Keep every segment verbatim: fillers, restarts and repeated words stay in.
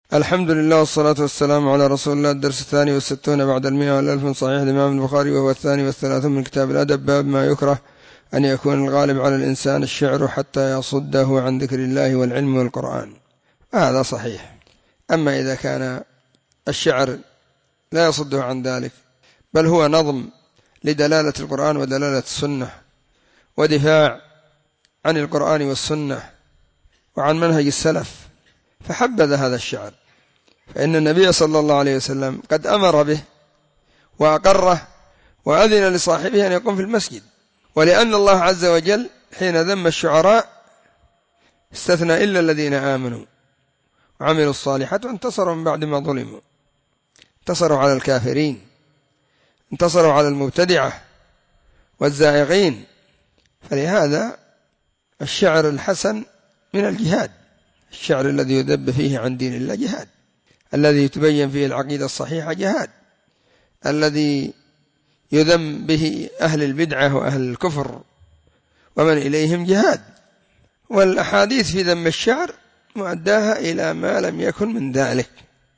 الحمد لله والصلاة والسلام على رسول الله. الدرس الثاني والستون بعد المئة والألف من صحيح الإمام البخاري، وهو الثاني والثلاثون من كتاب الأدب. باب ما يكره أن يكون الغالب على الإنسان الشعر حتى يصده عن ذكر الله والعلم والقرآن. هذا صحيح. أما إذا كان الشعر لا يصده عن ذلك، بل هو نظم لدلالة القرآن ودلالة السنة ودفاع عن القرآن والسنة وعن منهج السلف، فحبذ هذا الشعر، فإن النبي صلى الله عليه وسلم قد أمر به وأقره وأذن لصاحبه أن يقوم في المسجد. ولأن الله عز وجل حين ذم الشعراء استثنى إلا الذين آمنوا وعملوا الصالحات وانتصروا من بعد ما ظلموا، انتصروا على الكافرين، انتصروا على المبتدعة والزائغين. فلهذا الشعر الحسن من الجهاد، الشعر الذي يذب فيه عن دين الله جهاد، الذي تبين فيه العقيدة الصحيحة جهاد، الذي يذم به أهل البدعة وأهل الكفر ومن إليهم جهاد. والأحاديث في ذم الشعر مؤداها إلى ما لم يكن من ذلك،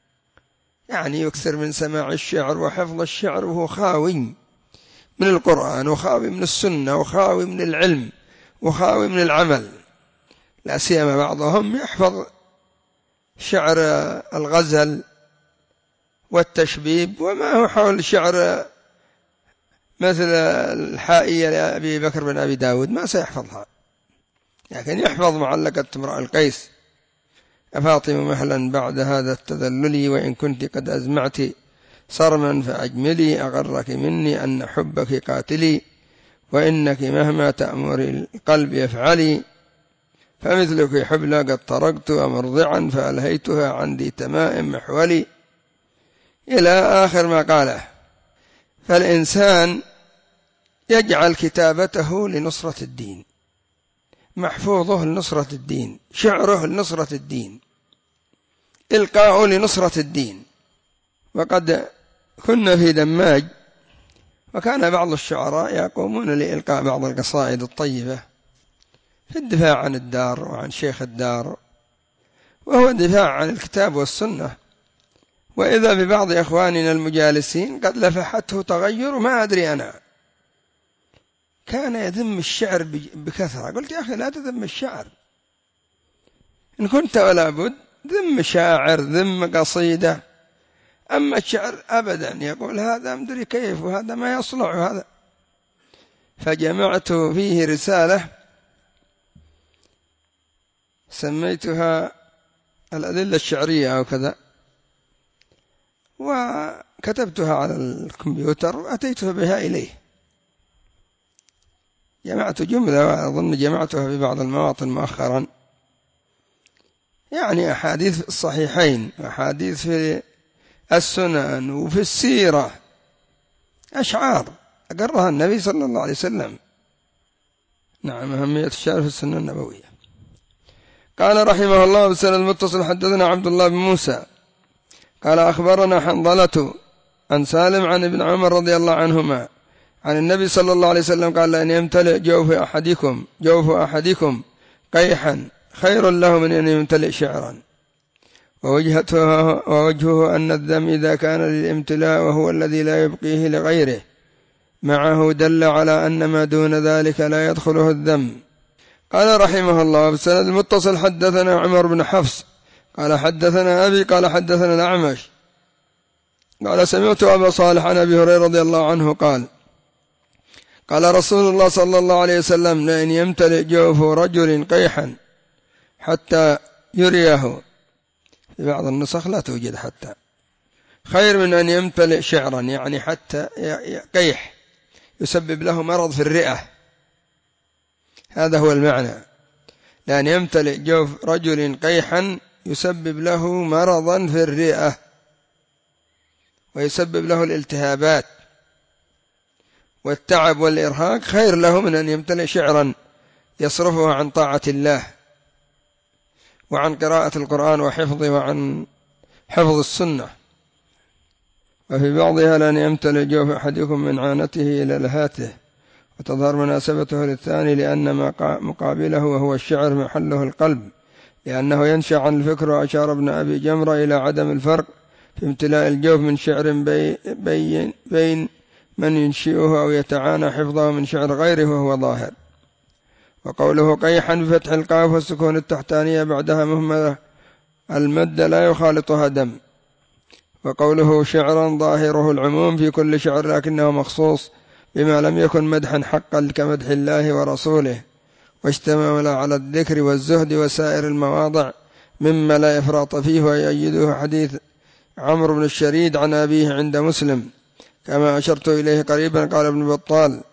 يعني يكثر من سماع الشعر وحفظ الشعر وهو خاوي من القرآن وخاوي من السنة وخاوي من العلم وخاوي من العمل. لا سيما بعضهم يحفظ شعر الغزل والتشبيب وما هو حول شعر مثل الحائية لأبي بكر بن أبي داود، ما سيحفظها، لكن يحفظ معلقة امرأ القيس: أفاطم مهلا بعد هذا التذلل، وإن كنت قد أزمعت صرما فأجملي، أغرك مني أن حبك قاتلي، وإنك مهما تأمر القلب يفعلي، فمثلك حبلى قد طرقت ومرضعا فألهيتها عندي تمائم محولي، إلى آخر ما قاله. فالإنسان يجعل كتابته لنصرة الدين، محفوظه لنصرة الدين، شعره لنصرة الدين، إلقاؤه لنصرة الدين. وقد كنا في دماج، وكان بعض الشعراء يقومون لإلقاء بعض القصائد الطيبة في الدفاع عن الدار وعن شيخ الدار، وهو دفاع عن الكتاب والسنة. وإذا ببعض إخواننا المجالسين قد لفحته تغير ما أدري أنا، كان يذم الشعر بكثرة. قلت: يا أخي لا تذم الشعر، إن كنت ولا بد ذم شاعر، ذم قصيدة، أما الشعر أبدا يقول هذا مدري كيف وهذا ما يصلح هذا. فجمعت فيه رسالة سميتها الأدلة الشعرية أو كذا، وكتبتها على الكمبيوتر وأتيتها بها إليه. جمعت جملة، وأظن جمعتها في بعض المواطن مؤخرا، يعني أحاديث الصحيحين وأحاديث في السنن وفي السيرة، أشعار أقرها النبي صلى الله عليه وسلم. نعم، أهمية الشعر في السنة النبوية. قال رحمه الله: بسند المتصل حدثنا عبد الله بن موسى قال أخبرنا حنظلة عن سالم عن ابن عمر رضي الله عنهما عن النبي صلى الله عليه وسلم قال: لأن يمتلئ جوف أحدكم جوف أحدكم قيحا خير له من أن يمتلئ شعرا. ووجهه أن الذم إذا كان للامتلاء وهو الذي لا يبقيه لغيره معه دل على أن ما دون ذلك لا يدخله الذم. قال رحمه الله: بسند المتصل حدثنا عمر بن حفص قال حدثنا أبي قال حدثنا الأعمش قال سمعت أبا صالح عن أبي هريرة رضي الله عنه قال: قال رسول الله صلى الله عليه وسلم: لأن يمتلئ جوف رجل قيحا حتى يريه، في بعض النسخ لا توجد حتى، خير من أن يمتلئ شعرا، يعني حتى قيح يسبب له مرض في الرئة. هذا هو المعنى، لأن يمتلئ جوف رجل قيحا يسبب له مرضا في الرئة ويسبب له الالتهابات والتعب والإرهاق، خير له من أن يمتلئ شعرا يصرفه عن طاعة الله وعن قراءة القرآن وحفظه وعن حفظ السنة. وفي بعضها: لأن يمتلئ جوف أحدكم من عانته إلى لهاته، وتظهر مناسبته للثاني لأن مقابله وهو الشعر محله القلب، لأنه ينشأ عن الفكر. وأشار ابن أبي جمرة إلى عدم الفرق في امتلاء الجوف من شعر بي بين, بين من ينشئه أو يتعانى حفظه من شعر غيره وهو ظاهر. وقوله قيحا بفتح القاف والسكون التحتانية بعدها مهملة المد لا يخالطها دم. وقوله شعرا ظاهره العموم في كل شعر لكنه مخصوص بما لم يكن مدحا حقا كمدح الله ورسوله، واشتمل على الذكر والزهد وسائر المواضع مما لا إفراط فيه. ويؤيده حديث عمرو بن الشريد عن أبيه عند مسلم كما أشرت إليه قريبا. قال ابن بطال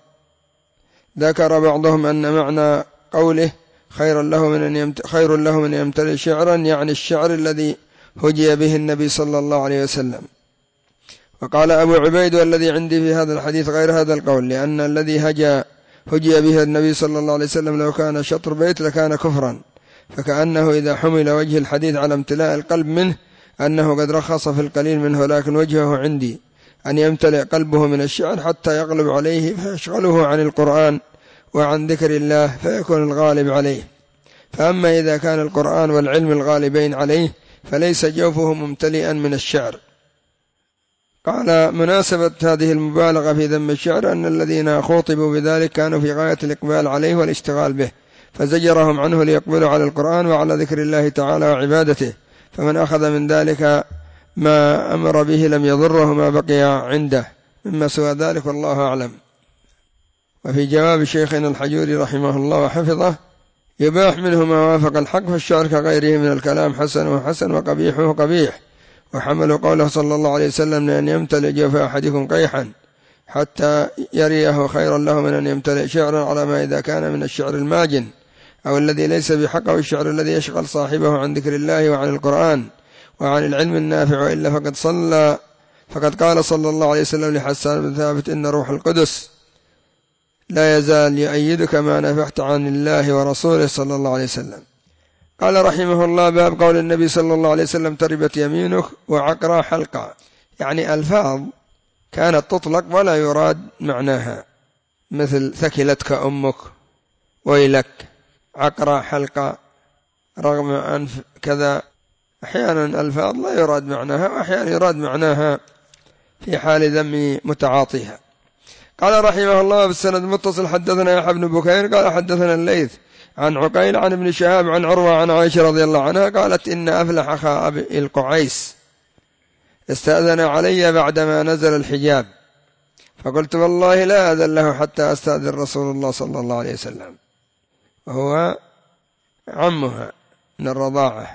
ذكر بعضهم أن معنى قوله خير له من أن خير له من يمتلئ شعرا يعني الشعر الذي هجي به النبي صلى الله عليه وسلم. وقال أبو عبيد والذي عندي في هذا الحديث غير هذا القول، لأن الذي هجى هجي به النبي صلى الله عليه وسلم لو كان شطر بيت لكان كفرا، فكأنه إذا حمل وجه الحديث على امتلاء القلب منه أنه قد رخص في القليل منه، لكن وجهه عندي أن يمتلئ قلبه من الشعر حتى يغلب عليه فيشغله عن القرآن وعن ذكر الله فيكون الغالب عليه. فأما إذا كان القرآن والعلم الغالبين عليه فليس جوفه ممتلئا من الشعر. قال مناسبة هذه المبالغة في ذم الشعر أن الذين خوطبوا بذلك كانوا في غاية الإقبال عليه والاشتغال به، فزجرهم عنه ليقبلوا على القرآن وعلى ذكر الله تعالى وعبادته، فمن أخذ من ذلك ما أمر به لم يضره ما بقي عنده مما سوى ذلك والله أعلم. وفي جواب شيخنا الحجوري رحمه الله وحفظه يباح منه ما وافق الحق، فالشعر كغيره من الكلام حسن وحسن وقبيح وقبيح. وحملوا قوله صلى الله عليه وسلم لأن يمتلئ جوف أحدكم قيحا حتى يريه خيرا له من أن يمتلئ شعرا على ما إذا كان من الشعر الماجن أو الذي ليس بحق، أو الشعر الذي يشغل صاحبه عن ذكر الله وعن القرآن وعن العلم النافع. وإلا فقد صلى فقد قال صلى الله عليه وسلم لحسان بن ثابت إن روح القدس لا يزال يؤيدك ما نفحت عن الله ورسوله صلى الله عليه وسلم. قال رحمه الله باب قول النبي صلى الله عليه وسلم تربت يمينك وعقرى حلقة، يعني ألفاظ كانت تطلق ولا يراد معناها، مثل ثكلتك أمك، ويلك، عقرى حلقة، رغم أنف كذا. أحيانا ألفاظ لا يراد معناها وأحيانا يراد معناها في حال ذم متعاطيها. قال رحمه الله بالسند المتصل حدثنا يحيى بن بكير قال حدثنا الليث عن عقيل عن ابن شهاب عن عروة عن عائشة رضي الله عنها قالت إن أفلح أخا أبي القعيس استأذن علي بعدما نزل الحجاب، فقلت والله لا أذن له حتى أستأذن رسول الله صلى الله عليه وسلم، وهو عمها من الرضاعة.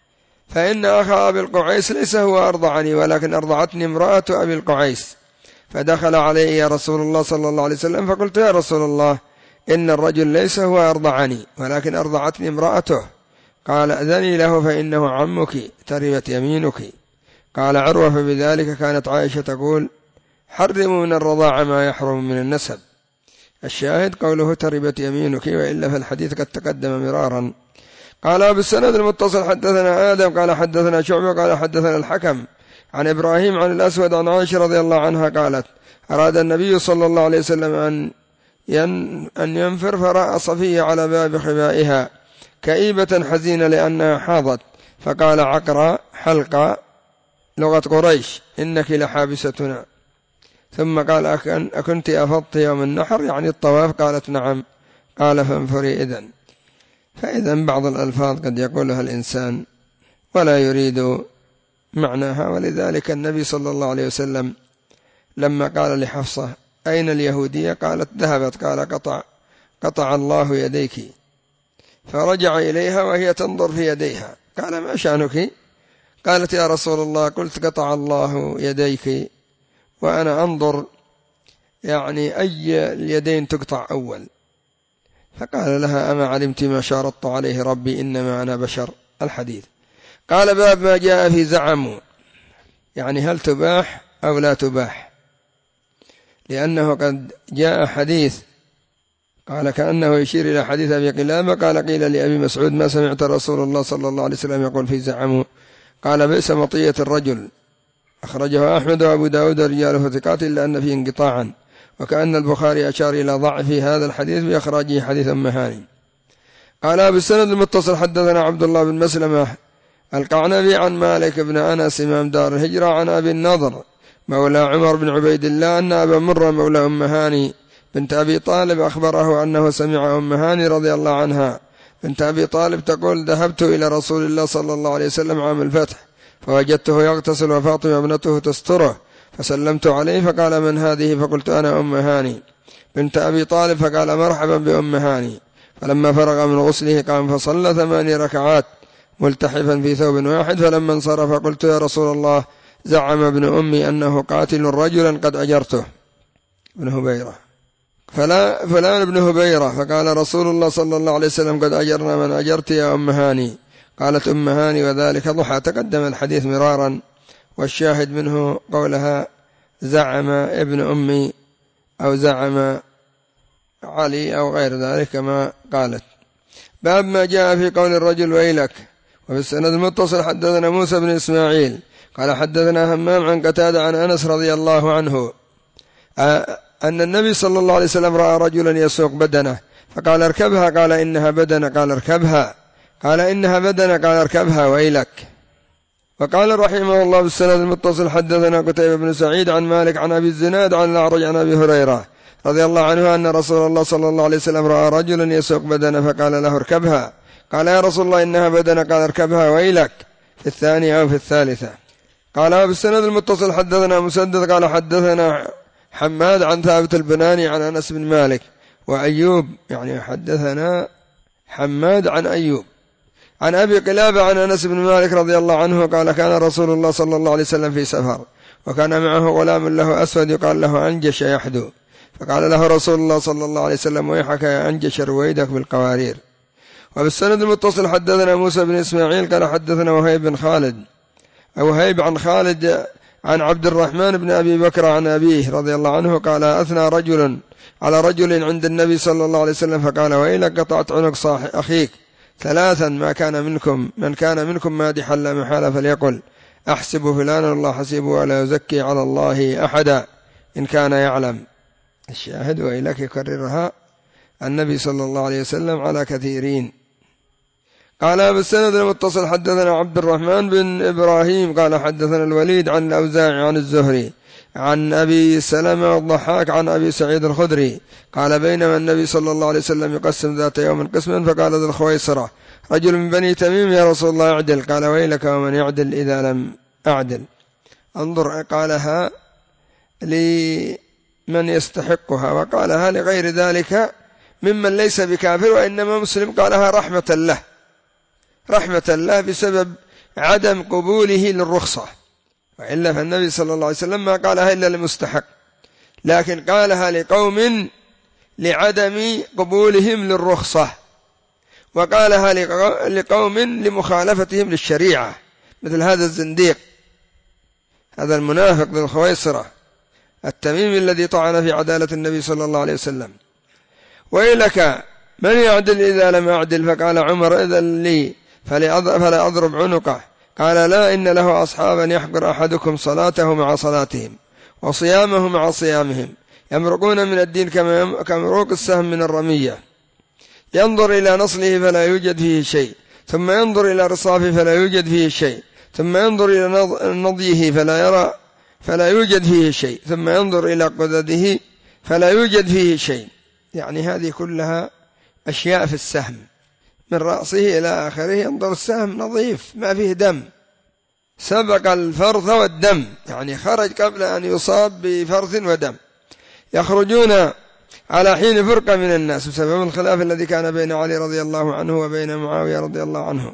فإن أخا أبي القعيس ليس هو أرضعني ولكن أرضعتني امرأة أبي القعيس، فدخل علي رسول الله صلى الله عليه وسلم فقلت يا رسول الله إن الرجل ليس هو أرضعني ولكن أرضعتني امرأته. قال أذني له فإنه عمك تربت يمينك. قال عروة فبذلك كانت عائشة تقول حرموا من الرضاعة ما يحرم من النسب. الشاهد قوله تربت يمينك، وإلا فالحديث قد تقدم مرارا. قال بالسند المتصل حدثنا آدم قال حدثنا شعبة قال حدثنا الحكم عن إبراهيم عن الأسود عن عائشة رضي الله عنها قالت أراد النبي صلى الله عليه وسلم أن أن ينفر فرأى صفية على باب خبائها كئيبة حزينة لأنها حاضت، فقال عقرى حلقة لغة قريش إنك لحابستنا. ثم قال أكنت أفضت يوم النحر يعني الطواف؟ قالت نعم. قال فانفري إذن. فإذن بعض الألفاظ قد يقولها الإنسان ولا يريد معناها، ولذلك النبي صلى الله عليه وسلم لما قال لحفصة أين اليهودية قالت ذهبت، قال قطع قطع الله يديك، فرجع إليها وهي تنظر في يديها قال ما شأنك؟ قالت يا رسول الله قلت قطع الله يديك وأنا أنظر يعني أي اليدين تقطع أول. فقال لها أما علمت ما شارطت عليه ربي إنما أنا بشر. الحديث. قال باب ما جاء في زعم، يعني هل تباح أو لا تباح، لأنه قد جاء حديث قال كأنه يشير إلى حديث أبي قلابة قال قيل لأبي مسعود ما سمعت رسول الله صلى الله عليه وسلم يقول في زعم؟ قال بئس مطية الرجل، أخرجه أحمد وأبو داود رجاله ثقات إلا أن فيه انقطاعا، وكأن البخاري أشار إلى ضعف هذا الحديث بإخراجه حديث أم هاني. قال بالسند المتصل حدثنا عبد الله بن مسلمة القعنبي عن مالك بن أنس إمام دار الهجرة عن أبي النضر مولى عمر بن عبيد الله أن أبا مرة مولى أم هاني بنت أبي طالب أخبره أنه سمع أم هاني رضي الله عنها بنت أبي طالب تقول ذهبت إلى رسول الله صلى الله عليه وسلم عام الفتح فوجدته يغتسل وفاطمة ابنته تستره فسلمت عليه فقال من هذه؟ فقلت أنا أم هاني بنت أبي طالب، فقال مرحبا بأم هاني. فلما فرغ من غسله قام فصلى ثماني ركعات ملتحفا في ثوب واحد. فلما انصرف قلت يا رسول الله زعم ابن أمي أنه قاتل رجلا قد أجرته ابن هبيرة فلا فلان ابن هبيرة. فقال رسول الله صلى الله عليه وسلم قد أجرنا من أجرت يا أم هاني. قالت أم هاني وذلك ضحى. تقدم الحديث مرارا والشاهد منه قولها زعم ابن أمي أو زعم علي أو غير ذلك كما قالت. باب ما جاء في قول الرجل ويلك. وفي السند المتصل حدثنا موسى بن إسماعيل قال حدثنا همام عن قتادة عن أنس رضي الله عنه أن النبي صلى الله عليه وسلم رأى رجلا يسوق بدنه فقال اركبها، قال إنها بدنة، قال اركبها، قال إنها بدنة، قال اركبها ويلك. وقال رحمه الله بالسند المتصل حدثنا قتيبة بن سعيد عن مالك عن أبي الزناد عن الأعرج عن أبي هريرة رضي الله عنه أن رسول الله صلى الله عليه وسلم رأى رجلا يسوق بدنه فقال له اركبها، قال يا رسول الله إنها بدنة، قال اركبها ويلك، في الثانية أو في الثالثة. قال بالسند المتصل حدثنا مسدد قال حدثنا حماد عن ثابت البناني عن أنس بن مالك وأيوب، يعني حدثنا حماد عن أيوب عن أبي قلابة عن أنس بن مالك رضي الله عنه قال كان رسول الله صلى الله عليه وسلم في سفر وكان معه غلام له أسود يقال له أنجش يحدو، فقال له رسول الله صلى الله عليه وسلم ويحك يا أنجش رويدك بالقوارير. وبالسند المتصل حدثنا موسى بن إسماعيل قال حدثنا وهيب بن خالد أو وهيب عن خالد عن عبد الرحمن بن أبي بكر عن أبيه رضي الله عنه قال أثنى رجل على رجل عند النبي صلى الله عليه وسلم فقال ويلك قطعت عنق صاحب أخيك ثلاثا ما كان منكم من كان منكم مادحا لا محالة فليقل أحسب فلانا الله حسيبه ولا يزكي على الله أحدا إن كان يعلم. الشاهد ويلك يكررها النبي صلى الله عليه وسلم على كثيرين. قال بالسند المتصل حدثنا عبد الرحمن بن إبراهيم قال حدثنا الوليد عن الأوزاعي عن الزهري عن أبي سلمة والضحاك عن أبي سعيد الخدري قال بينما النبي صلى الله عليه وسلم يقسم ذات يوم قسما فقال ذو الخويصرة رجل من بني تميم يا رسول الله اعدل، قال ويلك ومن يعدل إذا لم أعدل. انظر قالها لمن يستحقها وقالها لغير ذلك ممن ليس بكافر وإنما مسلم، قالها رحمة له رحمة الله بسبب عدم قبوله للرخصة، وإلا فالنبي صلى الله عليه وسلم ما قالها إلا لمستحق، لكن قالها لقوم لعدم قبولهم للرخصة، وقالها لقوم لمخالفتهم للشريعة مثل هذا الزنديق هذا المنافق ذو الخويصرة التميمي الذي طعن في عدالة النبي صلى الله عليه وسلم. ويلك من يعدل إذا لم أعدل، فقال عمر إذن لي فلا أضرب عنقه، قال لا إن له أصحابا يحقر أحدكم صلاته مع صلاتهم وصيامه مع صيامهم يمرقون من الدين كمروق السهم من الرمية، ينظر إلى نصله فلا يوجد فيه شيء، ثم ينظر إلى رصافه فلا يوجد فيه شيء، ثم ينظر إلى نضيه فلا يرى فلا يوجد فيه شيء، ثم ينظر إلى قدده فلا يوجد فيه شيء. يعني هذه كلها أشياء في السهم من رأسه إلى آخره، ينظر السهم نظيف ما فيه دم، سبق الفرث والدم، يعني خرج قبل أن يصاب بفرث ودم. يخرجون على حين فرقة من الناس بسبب الخلاف الذي كان بين علي رضي الله عنه وبين معاوية رضي الله عنه.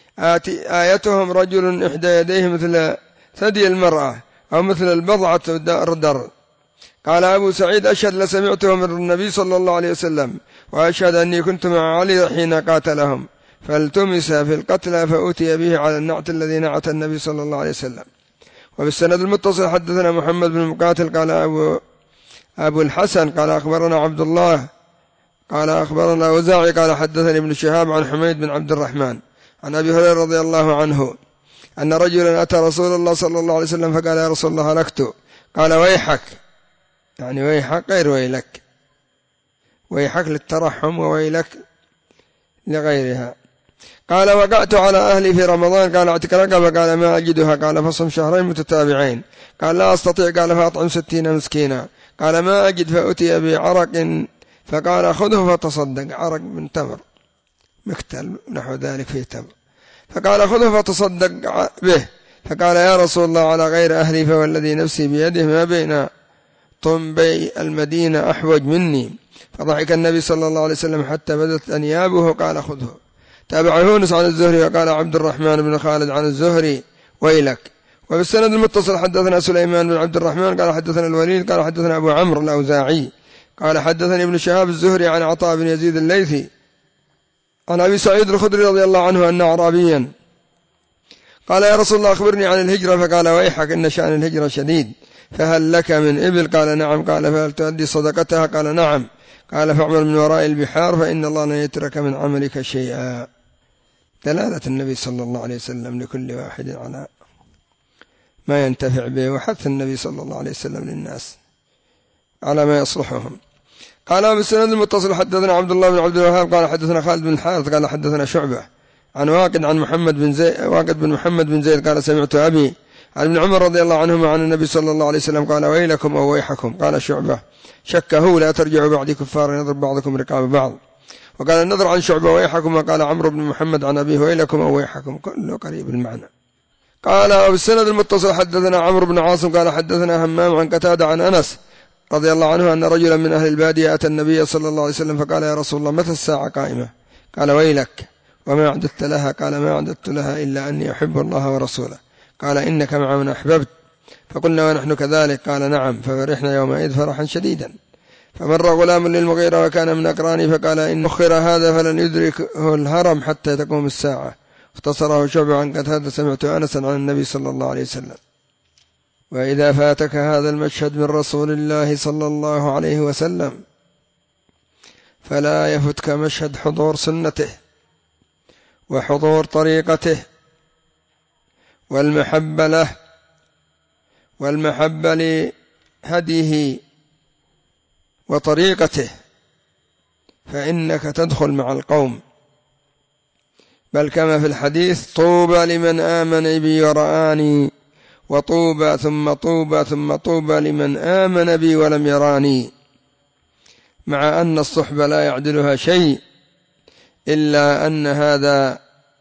آيتهم رجل إحدى يديه مثل ثدي المرأة أو مثل البضعة الردر. قال أبو سعيد أشهد لسمعته من النبي صلى الله عليه وسلم وأشهد أني كنت مع علي حين قاتلهم فالتمس في القتلى فأتي به على النعت الذي نعت النبي صلى الله عليه وسلم. وبالسند المتصل حدثنا محمد بن مقاتل قال أبو, أبو الحسن قال أخبرنا عبد الله قال أخبرنا الأوزاعي قال حدثني ابن شهاب عن حميد بن عبد الرحمن عن أبي هريرة رضي الله عنه أن رجلا أتى رسول الله صلى الله عليه وسلم فقال يا رسول الله هلكت، قال ويحك، يعني ويحك غير ويلك، ويحك للترحم وويلك لغيرها. قال وقعت على أهلي في رمضان، قال اعتق رقبة، قال ما أجدها، قال فصم شهرين متتابعين، قال لا أستطيع، قال فأطعم ستين مسكينا، قال ما أجد، فأتي بعرق فقال خذه فتصدق، عرق من تمر مكتل نحو ذلك فيه تمر، فقال خذه فتصدق به، فقال يا رسول الله على غير أهلي فوالذي نفسي بيده ما بين طنبي المدينة أحوج مني. فضحك النبي صلى الله عليه وسلم حتى بدت أنيابه، قال خذه. تابع يونس عن الزهري وقال عبد الرحمن بن خالد عن الزهري ويلك. وبالسند المتصل حدثنا سليمان بن عبد الرحمن قال حدثنا الوليد قال حدثنا أبو عمرو الأوزاعي قال حدثني ابن شهاب الزهري عن عطاء بن يزيد الليثي عن أبي سعيد الخدري رضي الله عنه أن أعرابيا قال يا رسول الله أخبرني عن الهجرة، فقال ويحك إن شأن الهجرة شديد، فهل لك من إبل؟ قال نعم. قال فهل تؤدي صدقتها؟ قال نعم. قال فاعمل من وراء البحار فإن الله لن يترك من عملك شيئا. دلالة النبي صلى الله عليه وسلم لكل واحد على ما ينتفع به، وحث النبي صلى الله عليه وسلم للناس على ما يصلحهم. قال بالسند المتصل حدثنا عبد الله بن عبد الوهاب قال حدثنا خالد بن الحارث قال حدثنا شعبة عن واقد عن محمد بن زيد واقد بن محمد بن زيد قال سمعت أبي عن ابن عمر رضي الله عنهما عن النبي صلى الله عليه وسلم قال ويلكم أو ويحكم. قال شعبة شكه لا ترجعوا بعد كفار يضرب بعضكم رقاب بعض. وقال النذر عن شعبة ويحكم، وقال عمرو بن محمد عن أبيه ويلكم أو ويحكم، كله قريب المعنى. قال بالسند المتصل حدثنا عمرو بن عاصم قال حدثنا همام عن قتادة عن أنس رضي الله عنه أن رجلا من أهل البادية أتى النبي صلى الله عليه وسلم فقال يا رسول الله متى الساعة قائمة؟ قال ويلك وما أعددت لها؟ قال ما أعددت لها إلا أني أحب الله ورسوله. قال إنك مع من أحببت؟ فقلنا ونحن كذلك. قال نعم. ففرحنا يومئذ فرحا شديدا. فمر غلام للمغيرة وكان من أقراني فقال إن أخر هذا فلن يدركه الهرم حتى تقوم الساعة. اختصره شعبة عن قتادة سمعت أنسا عن النبي صلى الله عليه وسلم. وإذا فاتك هذا المشهد من رسول الله صلى الله عليه وسلم فلا يفتك مشهد حضور سنته وحضور طريقته والمحبة له والمحبة لهديه وطريقته، فإنك تدخل مع القوم. بل كما في الحديث طوبى لمن آمن بي ورآني، وطوبى ثم طوبى ثم طوبى لمن آمن بي ولم يراني. مع أن الصحبة لا يعدلها شيء، إلا أن هذا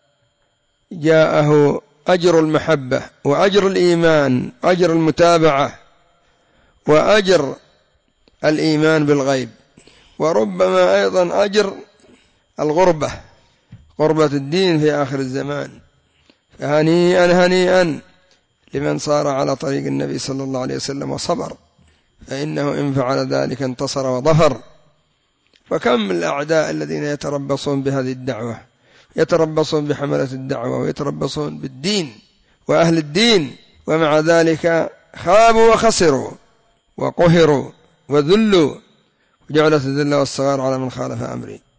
جاءه أجر المحبة وأجر الإيمان وأجر المتابعة وأجر الإيمان بالغيب، وربما أيضا أجر الغربة، غربة الدين في آخر الزمان. فهنيئا هنيئا لمن صار على طريق النبي صلى الله عليه وسلم وصبر، فإنه إن فعل ذلك انتصر وظفر. فكم الأعداء الذين يتربصون بهذه الدعوة، يتربصون بحملة الدعوة ويتربصون بالدين وأهل الدين، ومع ذلك خابوا وخسروا وقهروا وذلوا، وجعلت الذل والصغار على من خالف أمري.